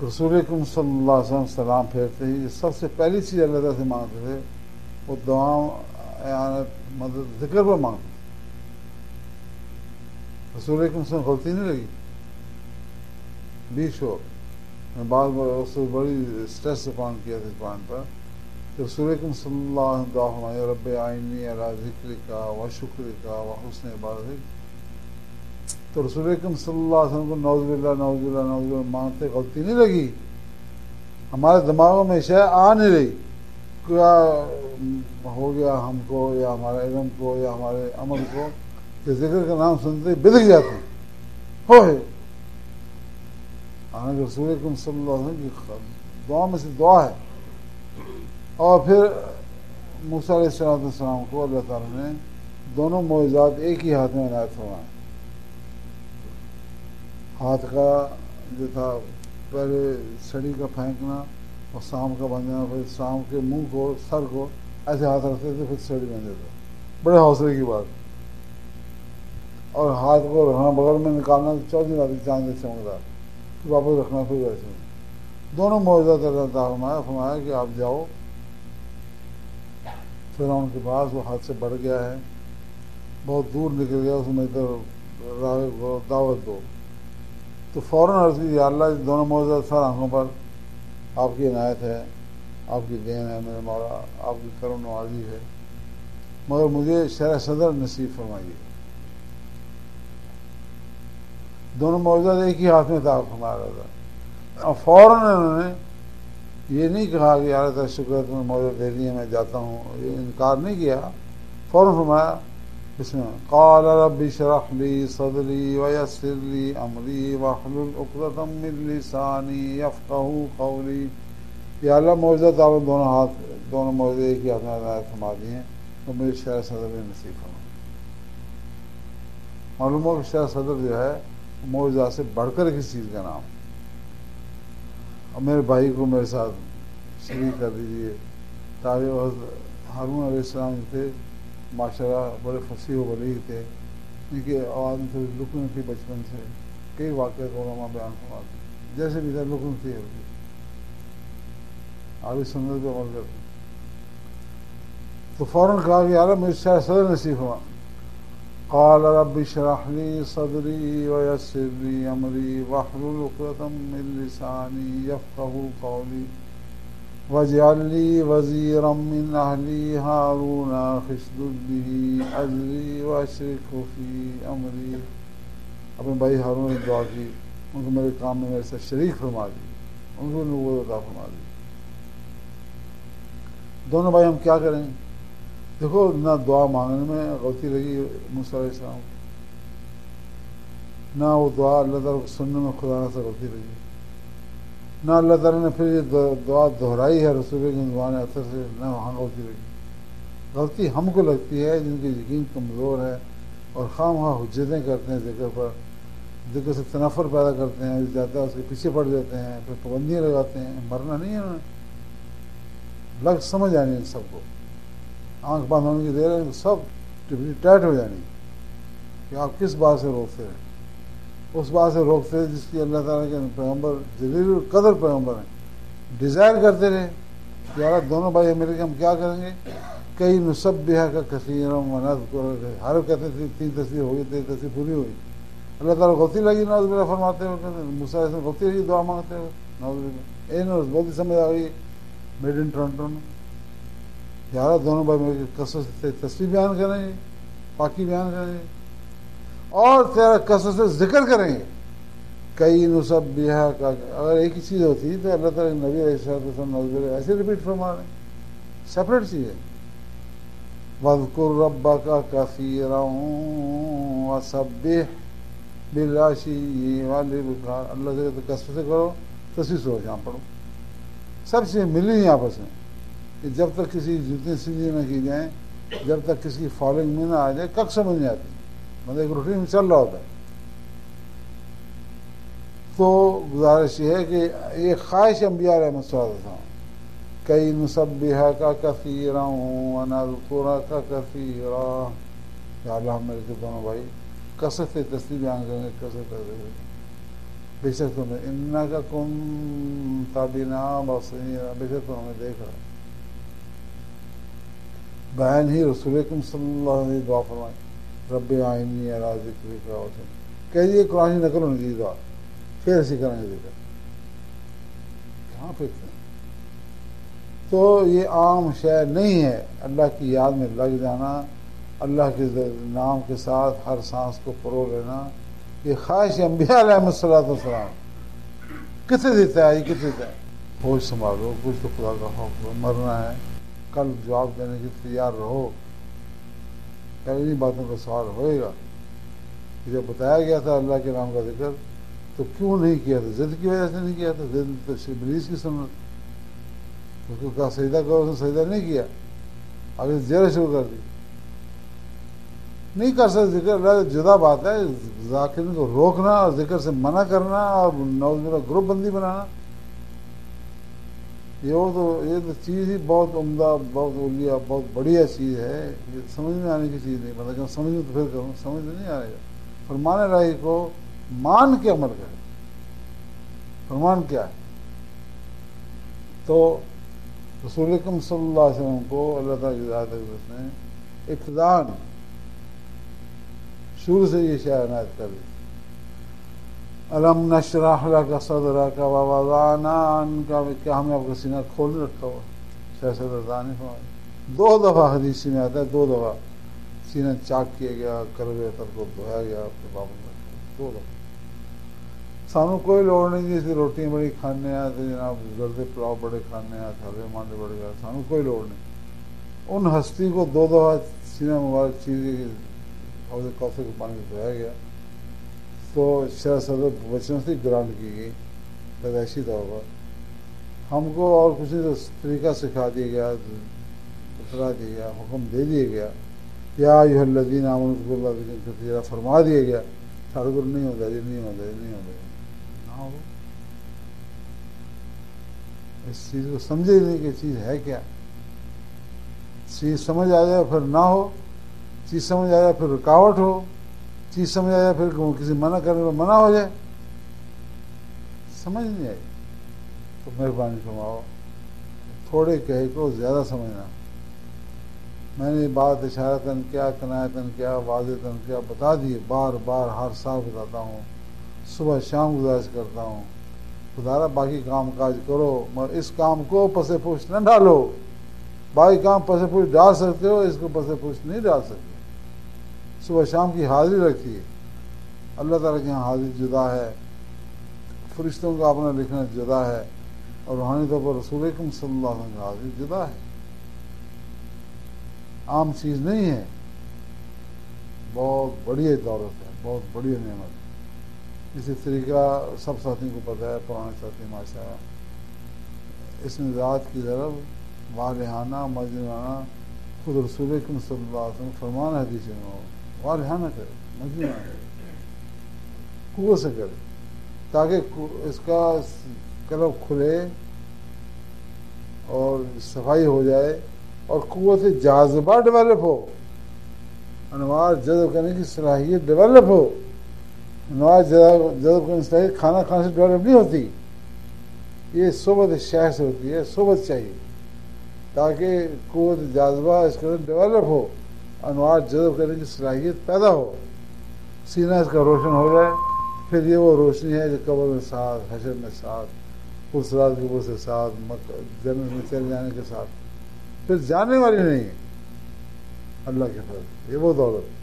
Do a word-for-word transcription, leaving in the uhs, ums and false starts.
رسول اکرم صلی اللہ علیہ وسلم سلام پھیرتے ہی سب سے پہلی چیز اللہ تعالیٰ سے مانگتے تھے وہ دعاؤں اعانت مدد ذکر پر مانگتے تھے. رسول اکرم صلی اللہ علیہ وسلم غلطی نہیں لگی بیچ ہو. میں بعض اس سے بڑی اسٹریس پوائنٹ کیا تھا اس پوائنٹ پر کہ رسول اکرم صلی اللہ علیہ وسلم دعا فرمائے رب اعینی علی ذکرک و شکرک و حسن عبادتک. تو رسول اکرم صلی اللہ علیہ وسلم کو نعوذ باللہ نعوذ باللہ نعوذ باللہ مانگتے غلطی نہیں لگی. ہمارے دماغوں میں شے آ نہیں رہی کیا ہو گیا ہم کو یا ہمارے علم کو یا ہمارے عمل کو کہ ذکر کا نام سنتے بدک جاتے ہیں ہوئے. حالانکہ رسول اکرم صلی اللہ علیہ وسلم کی دعا میں سے دعا ہے. اور پھر موسیٰ علیہ السلام کو اللہ تعالیٰ نے دونوں معجزات ایک ہی ہاتھ میں عنایت فرمائے. ہاتھ کا جو تھا پہلے چھڑی کا پھینکنا اور سام کا باندھنا، پھر سام کے منہ کو سر کو ایسے ہاتھ رکھتے تھے پھر چھڑی باندھ دیتے. بڑے حوصلے کی بات. اور ہاتھ کو رکھنا بغل میں نکالنا چودہ آتی چاند سے چمکدار پھر واپس رکھنا پھر ویسے. دونوں معجزات اللہ تعالیٰ فرمایا فرمایا کہ آپ جاؤ فرعون کے پاس، وہ ہاتھ سے بڑھ گیا ہے، بہت دور نکل گیا، اس میں ادھر راغب کو دعوت دو. تو فوراً عرض کی یا اللہ دونوں معجزات سر آنکھوں پر آپ کی عنایت ہے، آپ کی دین ہے میرے مولا، آپ کی کرم نوازی ہے، مگر مجھے شرح صدر نصیب فرمائیے. دونوں معجزات ایک ہی ہاتھ میں تھا فرما رہا تھا. اور فوراً انہوں نے یہ نہیں کہا کہ یار تعالیٰ شکر ہے تمہیں معجزہ دے دی ہے میں جاتا ہوں، یہ انکار نہیں کیا. فوراً فرمایا اس میں قال رب اشرح لی صدری ویسر لی امری واحلل عقدۃ من لسانی یفقہوا قولی. یا اللہ معجزات آپ نے دونوں ہاتھ دونوں معجزے ایک ہی ہاتھ میں عنایت فرما دی ہیں تو مجھے شرح صدر میں نصیب فرما. معلوم ہو کہ شرح صدر جو ہے معجزات سے بڑھ کر کسی چیز کا نام. اور میرے بھائی کو میرے ساتھ شریک کر دیجیے تاکہ وہ ہارون علیہ السلام تھے ماشاءاللہ بڑے فصیح و بلیغ تھے، ان کی آواز میں تھوڑی لکن تھی بچپن سے. کئی واقعات علماء بیان فرماتے جیسے بھی تھا لکن تھی آگے سنت پہ عمل کرتے. تو فوراً کہا کہ یار مجھے شرح صدر نصیب ہوا. قال رب اشرح لی صدری ویسر لی امری واحلل عقدۃ من لسانی یفقہوا قولی واجعل لی وزیرا من اہلی ہارون اشدد بہ اجری واشرکہ فی امری. اپنے بھائی ہارون نے دعا کی ان کو میرے کام میں میرے ساتھ شریک فرما دی، ان کو نبوت عطا فرما دی. دونوں بھائی ہم کیا کریں؟ دیکھو نہ دعا مانگنے میں غلطی لگی موسیٰ علیہ السلام کو، نہ وہ دعا اللہ تعالیٰ کو سننے میں خدا نہ سے غلطی لگی، نہ اللہ تعالیٰ نے پھر یہ دعا دہرائی ہے رسول کی زبان اثر سے، نہ وہاں غلطی لگی. غلطی ہم کو لگتی ہے جن کی یقین کمزور ہے اور خواہ خواہ حجتیں کرتے ہیں ذکر پر، ذکر سے تنفر پیدا کرتے ہیں، جاتا ہے اس کے پیچھے پڑ جاتے ہیں، پھر پابندیاں لگاتے ہیں. مرنا نہیں ہے انہوں نے، لگ سمجھ آنی ان سب کو، آنکھ بند ہونے کی دیر ہے سب ٹائٹ ہو جانی کہ آپ کس بات سے روکتے ہیں. اس بات سے روکتے ہیں جس کی اللہ تعالیٰ کے پیغمبر جلیل القدر پیغمبر ہیں ڈیزائر کرتے رہے کہ یار دونوں بھائی مل کے ہم کیا کریں گے. کئی نسبح کا کثیر و نذکر، ہر کہتے تھے تین تصویر ہوئی تین تصویر پوری ہوئی. اللہ تعالیٰ غلطی لگی نعوذ باللہ فرماتے ہوئے، موسیٰ علیہ السلام غلطی لگی دعا مانگتے ہوئے نعوذ باللہ. اے نوز غلطی سمجھ آ گئی میڈ ان ٹورنٹو میں. یار دونوں بھائی مل کے کثرت سے تصویر بیان کریں گے، پاکی بیان کریں گے اور تیرا کثرت سے ذکر کریں گے. کئی نسبح کا اگر ایک ہی چیز ہوتی تو اللہ تعالیٰ نبی علیہ السلام ایسے ریپیٹ فرما رہے ہیں، سپریٹ چیز ہے. وَاذْكُرْ رَبَّكَ كَثِيرًا وَسَبِّحْ بِالْعَشِيِّ وَالْإِبْكَارِ. اللہ سے کثرت سے کرو، تصویر سو جہاں پڑھو. سب چیزیں ملی ہیں آپس میں کہ جب تک کسی جتنی سیدھی نہ کی جائیں، جب تک کسی کی فالوئنگ میں نہ آ جائے کک سمجھ نہیں آتی. مطلب ایک روٹین میں چل رہا ہوتا ہے. تو گزارش یہ ہے کہ یہ خواہش انبیاء علیہ السلام کئی نسبح کا کثیرا ونذکرک کثیرا. یا اللہ میرے کے دونوں بھائی کثرت سے تصویر بیان کریں گے، کثرت بے شک تمہیں انکا کنت بنا بصیرا، بے شک تم ہمیں دیکھ رہا۔ بہن ہی رسول اکرم صلی اللہ علیہ وسلم دعا فرمائیں، رب اعنی علی ذکرک و شکرک، کہہ دیے قرآن کی نقل ہونی چاہیے دعا، پھر ایسی کریں گے ذکر، کہاں پھرتے ہیں؟ تو یہ عام شے نہیں ہے اللہ کی یاد میں لگ جانا، اللہ کے نام کے ساتھ ہر سانس کو پرو لینا، یہ خواہش انبیاء علیہ الصلوۃ والسلام کتنے دیتا ہے، یہ کتنے دیتا ہے؟ ہوش سنبھالو، کچھ تو خدا کا خوف کرو، مرنا ہے، کل جواب دینے کے تیار رہو، کل انہیں باتوں کا سوال ہوئے گا۔ جب بتایا گیا تھا اللہ کے نام کا ذکر تو کیوں نہیں کیا تھا؟ ضد کی وجہ سے نہیں کیا تھا، ضد تو ابلیس کی سنت، اس کو کہا سجدہ کرو، اس نے سجدہ نہیں کیا، آگے زیرہ شروع کر دی، نہیں کر سکتے ذکر اللہ جدا بات ہے، ذاکرین کو روکنا اور ذکر سے منع کرنا اور نعوذ باللہ گروپ بندی بنانا، یہ تو یہ تو چیز ہی بہت عمدہ، بہت اولیاء، بہت بڑھیا چیز ہے، یہ سمجھ میں آنے کی چیز نہیں، مطلب کہ سمجھ میں تو پھر کروں، سمجھ میں نہیں آئے گا۔ فرمان الہی کو مان کے عمل کرے، فرمان کیا ہے؟ تو رسول اکرم صلی اللہ علیہ وسلم کو اللہ تعالیٰ کی ہدایت نے ابتداءً شروع سے یہ شے عنایت کر دی، الم نشرح لک صدرک ووضعنا عنک، کیا ہم نے آپ کا سینہ کھول رکھا ہوا؟ شاہ صدردانی فرمائے دو دفعہ حدیث میں آتا ہے، دو دفعہ سینہ چاک کیا گیا، کروے تر کو دھویا گیا، اپنے بابو دو دفعہ۔ سانو کوئی لوڑ نہیں جی اسی روٹیاں بڑی کھانے آتے جناب، گردے پلاؤ بڑے کھانے آتے، حلوے مانڈے بڑے گئے، سانو کوئی لوڑ نہیں۔ ان ہستی کو دو دفعہ سینہ مبارک چیز حوض کوثر کے پانی سے دھویا گیا، تو شرح صدر بچوں سے گرانٹ کی گئی پیدائشی طور پر، ہم کو اور کچھ نہیں تو طریقہ سکھا دیا گیا، بتلا دیا گیا، حکم دے دیا گیا، یا ایھا الذین آمنوا اذکروا اللہ ذکرا کثیرا، فرما دیا گیا، سارے کو نہیں ہوتا، یہ نہیں ہوتا، یہ نہیں ہوتا، نہ ہو۔ اس چیز کو سمجھے نہیں کہ چیز ہے کیا، چیز سمجھ آ جائے پھر نہ ہو، چیز سمجھ آ جائے پھر رکاوٹ ہو، چیز سمجھ آ جائے پھر کسی منع کرنے پر منع ہو جائے، سمجھ نہیں آئی تو مہربانی فرماؤ تھوڑے کہے کو زیادہ سمجھنا۔ میں نے بات اشارتاً کیا، کنایتاً کیا، واضحتاً کیا بتا دیے، بار بار ہر سال بتاتا ہوں، صبح شام گزارش کرتا ہوں، خدا باقی کام کاج کرو مگر اس کام کو پس پوش نہ ڈالو، باقی کام پس پوش ڈال سکتے ہو، اس کو پس پوش نہیں ڈال سکتے۔ صبح شام کی حاضری رکھیے، اللہ تعالیٰ کے یہاں حاضری جدا ہے، فرشتوں کا اپنا لکھنا جدا ہے، اور روحانی طور پر رسول اکرم صلی اللہ علیہ وسلم کی حاضری جدا ہے، عام چیز نہیں ہے، بہت بڑی دولت ہے، بہت بڑی نعمت ہے۔ اسی طریقہ سب ساتھیوں کو پتہ ہے، پرانے ساتھی ماشاء اللہ، اس میں ذات کی طرف والہانہ مجنونہ خود رسول اکرم صلی اللہ علیہ وسلم فرمان حدیث میں ہو، والہانہ کرے، مجنونہ کرے، قوت سے کرے، تاکہ اس کا قلب کھلے اور صفائی ہو جائے اور قوت جاذبہ ڈیولپ ہو، انوار جذب کرنے کی صلاحیت ڈیولپ ہو۔ انوار جذب کرنے کی صلاحیت کھانا کھانے سے ڈیولپ نہیں ہوتی، یہ صحبت شیخ سے ہوتی ہے، صحبت چاہیے تاکہ قوت جاذبہ اس کے اندر ڈیولپ ہو، انوار جذب کرنے کی صلاحیت پیدا ہو، سینہ اس کا روشن ہو جائے، پھر یہ وہ روشنی ہے جو قبر میں ساتھ، حشر میں ساتھ، پرسرات کے اوپر سے ساتھ، جنت میں چل جانے کے ساتھ، پھر جانے والی نہیں ہے، اللہ کے فضل یہ وہ دولت۔